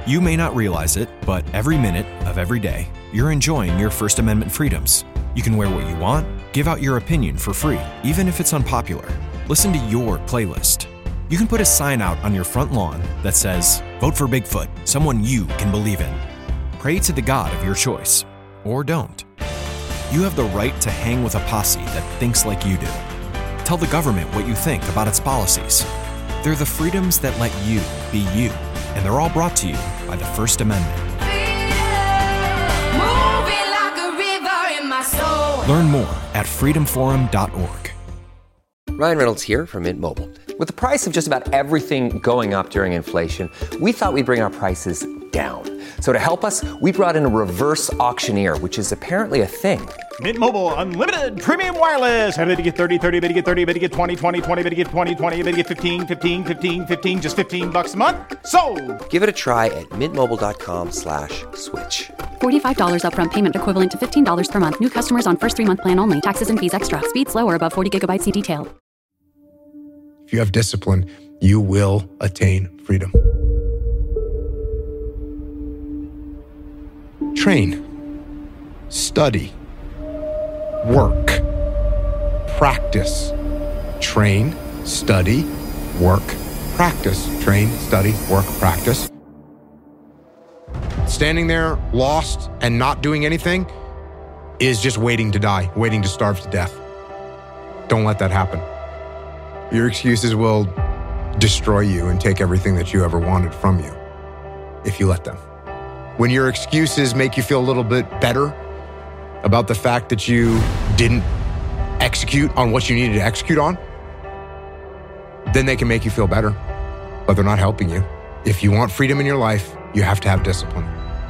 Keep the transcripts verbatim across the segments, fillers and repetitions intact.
You may not realize it, but every minute of every day, you're enjoying your First Amendment freedoms. You can wear what you want, give out your opinion for free, even if it's unpopular. Listen to your playlist. You can put a sign out on your front lawn that says, "Vote for Bigfoot, someone you can believe in." Pray to the God of your choice, or don't. You have the right to hang with a posse that thinks like you do. Tell the government what you think about its policies. They're the freedoms that let you be you, and they're all brought to you by the First Amendment. Learn more at freedom forum dot org. Ryan Reynolds here from Mint Mobile. With the price of just about everything going up during inflation, we thought we'd bring our prices down. So to help us, we brought in a reverse auctioneer, which is apparently a thing. Mint Mobile Unlimited Premium Wireless. How to get thirty, thirty, how to get thirty, how to get twenty, twenty, twenty, how to get twenty, twenty, how to get fifteen, fifteen, fifteen, fifteen, just fifteen bucks a month? Sold! Give it a try at mintmobile.com slash switch. forty-five dollars upfront payment equivalent to fifteen dollars per month. New customers on first three-month plan only. Taxes and fees extra. Speed slower above forty gigabytes per detail. If you have discipline, you will attain freedom. Train, study, work, practice. Train, study, work, practice. Train, study, work, practice. Standing there lost and not doing anything is just waiting to die, waiting to starve to death. Don't let that happen. Your excuses will destroy you and take everything that you ever wanted from you if you let them. When your excuses make you feel a little bit better about the fact that you didn't execute on what you needed to execute on, then they can make you feel better, but they're not helping you. If you want freedom in your life, you have to have discipline.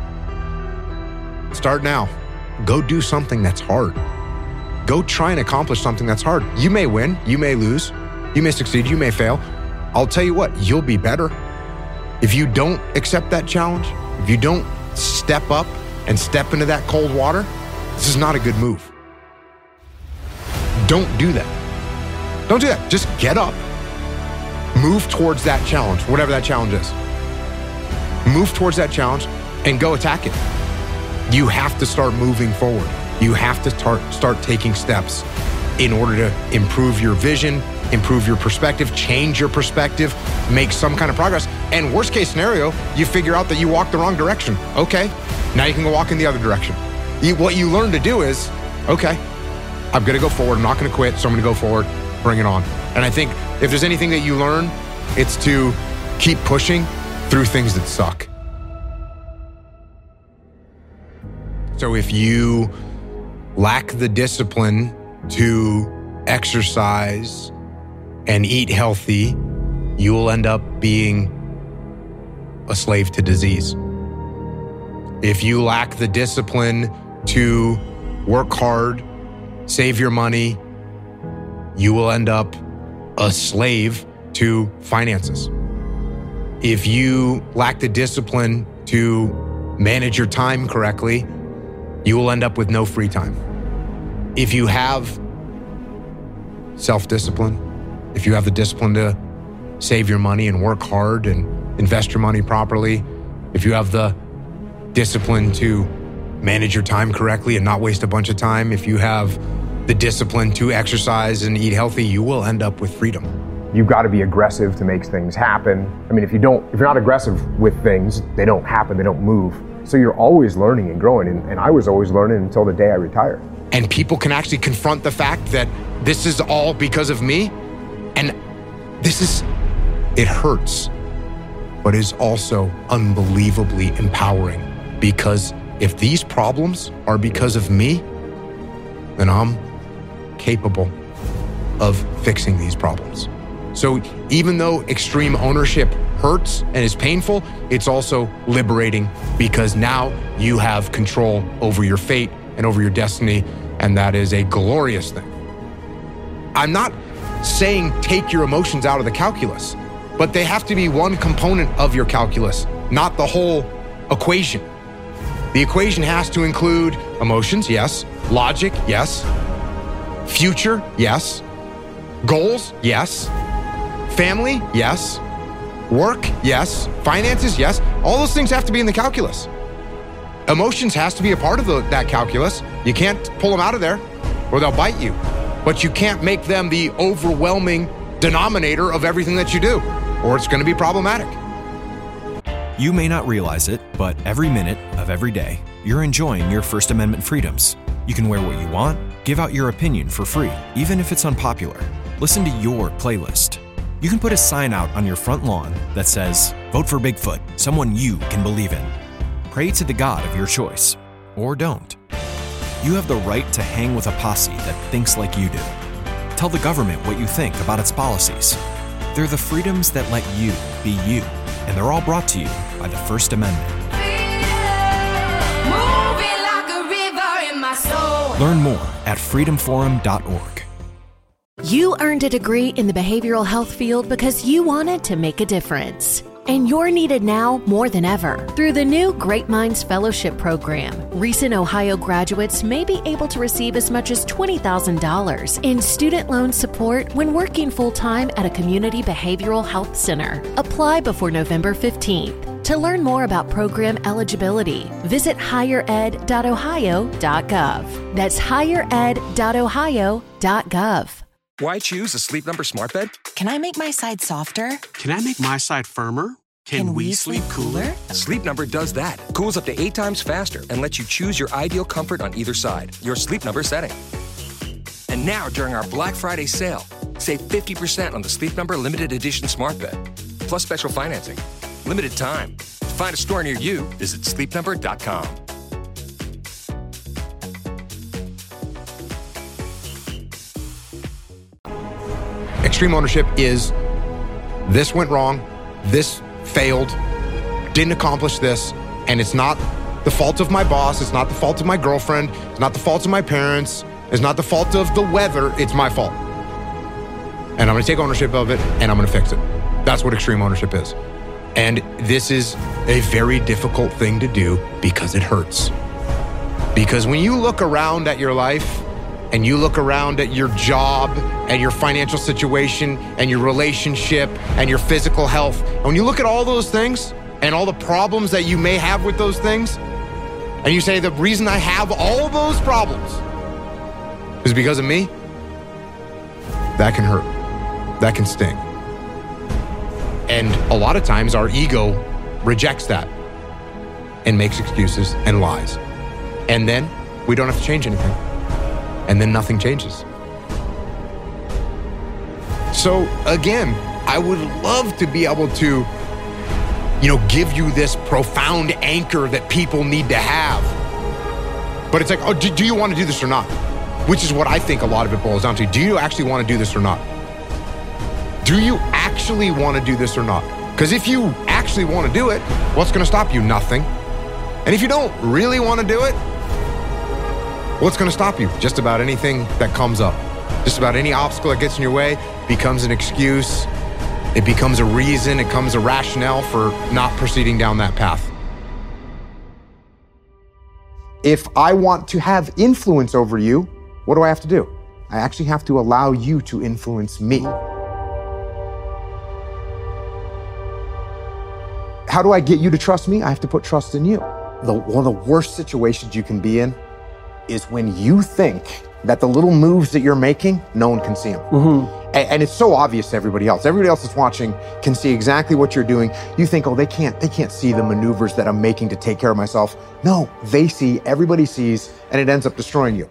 Start now. Go do something that's hard. Go try and accomplish something that's hard. You may win, you may lose, you may succeed, you may fail. I'll tell you what, you'll be better. If you don't accept that challenge, if you don't step up and step into that cold water, this is not a good move. Don't do that. Don't do that. Just get up. Move towards that challenge, whatever that challenge is. Move towards that challenge and go attack it. You have to start moving forward. You have to start, start taking steps in order to improve your vision, improve your perspective, change your perspective, make some kind of progress. And worst case scenario, you figure out that you walked the wrong direction. Okay, now you can go walk in the other direction. You, what you learn to do is, okay, I'm gonna go forward, I'm not gonna quit, so I'm gonna go forward, bring it on. And I think if there's anything that you learn, it's to keep pushing through things that suck. So if you lack the discipline to exercise and eat healthy, you will end up being a slave to disease. If you lack the discipline to work hard, save your money, you will end up a slave to finances. If you lack the discipline to manage your time correctly, you will end up with no free time. If you have self-discipline, if you have the discipline to save your money and work hard and invest your money properly, if you have the discipline to manage your time correctly and not waste a bunch of time, if you have the discipline to exercise and eat healthy, you will end up with freedom. You've got to be aggressive to make things happen. I mean, if you don't, if you're not aggressive with things, they don't happen, they don't move. So you're always learning and growing, and, and I was always learning until the day I retired. And people can actually confront the fact that this is all because of me, and this is, it hurts, but is also unbelievably empowering, because if these problems are because of me, then I'm capable of fixing these problems. So even though extreme ownership hurts and is painful, it's also liberating, because now you have control over your fate and over your destiny, and that is a glorious thing. I'm not saying take your emotions out of the calculus, but they have to be one component of your calculus, not the whole equation. The equation has to include emotions, yes. Logic, yes. Future, yes. Goals, yes. Family, yes. Work, yes. Finances, yes. All those things have to be in the calculus. Emotions has to be a part of the, that calculus. You can't pull them out of there or they'll bite you. But you can't make them the overwhelming denominator of everything that you do, or it's going to be problematic. You may not realize it, but every minute of every day, you're enjoying your First Amendment freedoms. You can wear what you want, give out your opinion for free, even if it's unpopular. Listen to your playlist. You can put a sign out on your front lawn that says, "Vote for Bigfoot, someone you can believe in." Pray to the God of your choice, or don't. You have the right to hang with a posse that thinks like you do. Tell the government what you think about its policies. They're the freedoms that let you be you, and they're all brought to you by the First Amendment. Learn more at freedom forum dot org. You earned a degree in the behavioral health field because you wanted to make a difference. And you're needed now more than ever. Through the new Great Minds Fellowship Program, recent Ohio graduates may be able to receive as much as twenty thousand dollars in student loan support when working full-time at a community behavioral health center. Apply before November fifteenth. To learn more about program eligibility, visit higher ed dot ohio dot gov. That's higher ed dot ohio dot gov. Why choose a Sleep Number smart bed? Can I make my side softer? Can I make my side firmer? Can, Can we, we sleep, sleep cooler? cooler? Sleep Number does that. Cools up to eight times faster and lets you choose your ideal comfort on either side. Your Sleep Number setting. And now, during our Black Friday sale, save fifty percent on the Sleep Number Limited Edition smart bed. Plus special financing. Limited time. To find a store near you, visit sleep number dot com. Extreme ownership is this went wrong, this failed, didn't accomplish this, and it's not the fault of my boss, it's not the fault of my girlfriend, it's not the fault of my parents, it's not the fault of the weather, it's my fault. And I'm gonna take ownership of it and I'm gonna fix it. That's what extreme ownership is. And this is a very difficult thing to do because it hurts. Because when you look around at your life and you look around at your job and your financial situation and your relationship and your physical health, and when you look at all those things and all the problems that you may have with those things, and you say the reason I have all those problems is because of me, that can hurt. That can sting. And a lot of times our ego rejects that and makes excuses and lies. And then we don't have to change anything. And then nothing changes. So again, I would love to be able to, you know, give you this profound anchor that people need to have. But it's like, oh, do, do you want to do this or not? Which is what I think a lot of it boils down to. Do you actually want to do this or not? Do you actually want to do this or not? Because if you actually want to do it, what's going to stop you? Nothing. And if you don't really want to do it, what's going to stop you? Just about anything that comes up. Just about any obstacle that gets in your way becomes an excuse. It becomes a reason. It becomes a rationale for not proceeding down that path. If I want to have influence over you, what do I have to do? I actually have to allow you to influence me. How do I get you to trust me? I have to put trust in you. The, one of the worst situations you can be in is when you think that the little moves that you're making, no one can see them. Mm-hmm. And, and it's so obvious to everybody else. Everybody else that's watching can see exactly what you're doing. You think, oh, they can't, they can't see the maneuvers that I'm making to take care of myself. No, they see, everybody sees, and it ends up destroying you.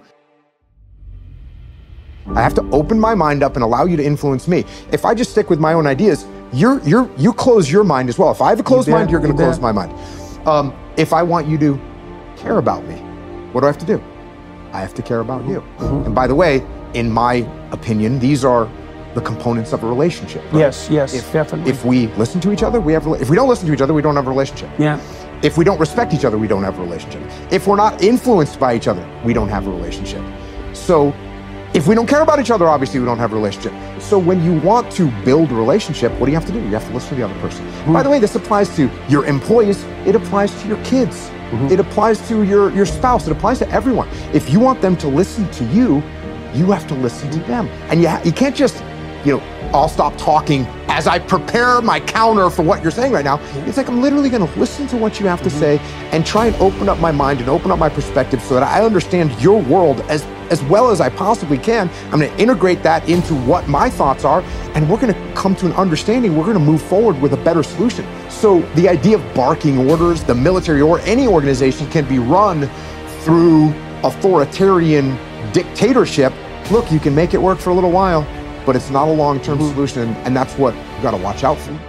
I have to open my mind up and allow you to influence me. If I just stick with my own ideas, you're, you're, you close your mind as well. If I have a closed you mind, you're gonna you close bet. my mind. Um, if I want you to care about me, what do I have to do? I have to care about you. Mm-hmm. And by the way, in my opinion, these are the components of a relationship. Right? Yes, yes, if, definitely. If we listen to each other, we have. If we don't listen to each other, we don't have a relationship. Yeah. If we don't respect each other, we don't have a relationship. If we're not influenced by each other, we don't have a relationship. So, if we don't care about each other, obviously we don't have a relationship. So when you want to build a relationship, what do you have to do? You have to listen to the other person. Mm-hmm. By the way, this applies to your employees. It applies to your kids. Mm-hmm. It applies to your, your spouse. It applies to everyone. If you want them to listen to you, you have to listen to them. And you, ha- you can't just, you know, I'll stop talking as I prepare my counter for what you're saying right now. It's like I'm literally going to listen to what you have to mm-hmm. say and try and open up my mind and open up my perspective so that I understand your world as, as well as I possibly can. I'm going to integrate that into what my thoughts are, and we're going to come to an understanding. We're going to move forward with a better solution. So the idea of barking orders, the military or any organization can be run through authoritarian dictatorship. Look, you can make it work for a little while, but it's not a long-term mm-hmm. solution, and that's what we've got to watch out for.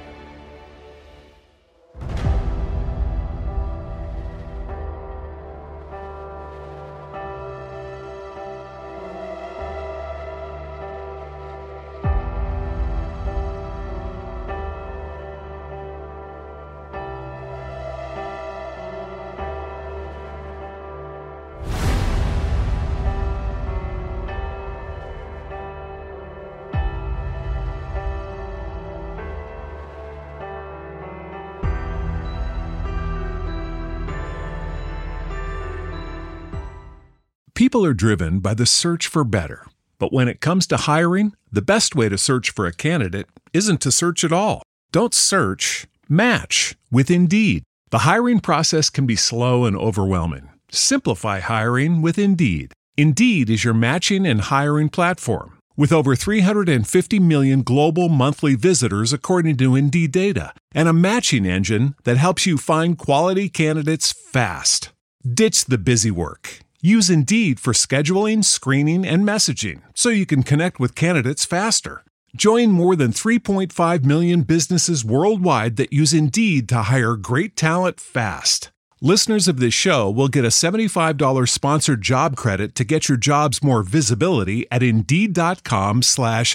People are driven by the search for better. But when it comes to hiring, the best way to search for a candidate isn't to search at all. Don't search, match with Indeed. The hiring process can be slow and overwhelming. Simplify hiring with Indeed. Indeed is your matching and hiring platform. With over three hundred fifty million global monthly visitors according to Indeed data, and a matching engine that helps you find quality candidates fast. Ditch the busy work. Use Indeed for scheduling, screening, and messaging so you can connect with candidates faster. Join more than three point five million businesses worldwide that use Indeed to hire great talent fast. Listeners of this show will get a seventy-five dollars sponsored job credit to get your jobs more visibility at Indeed.com slash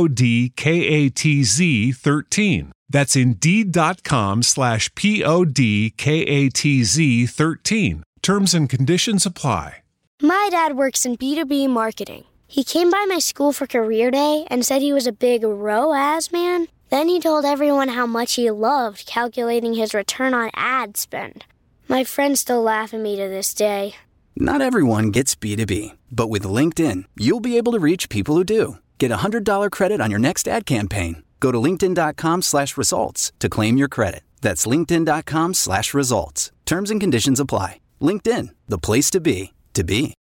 P-O-D-K-A-T-Z 13. That's Indeed.com slash P-O-D-K-A-T-Z 13. Terms and conditions apply. My dad works in B two B marketing. He came by my school for career day and said he was a big R O A S man. Then he told everyone how much he loved calculating his return on ad spend. My friends still laugh at me to this day. Not everyone gets B two B, but with LinkedIn, you'll be able to reach people who do. Get a one hundred dollars credit on your next ad campaign. Go to linkedin.com slash results to claim your credit. That's linkedin.com slash results. Terms and conditions apply. LinkedIn, the place to be, to be.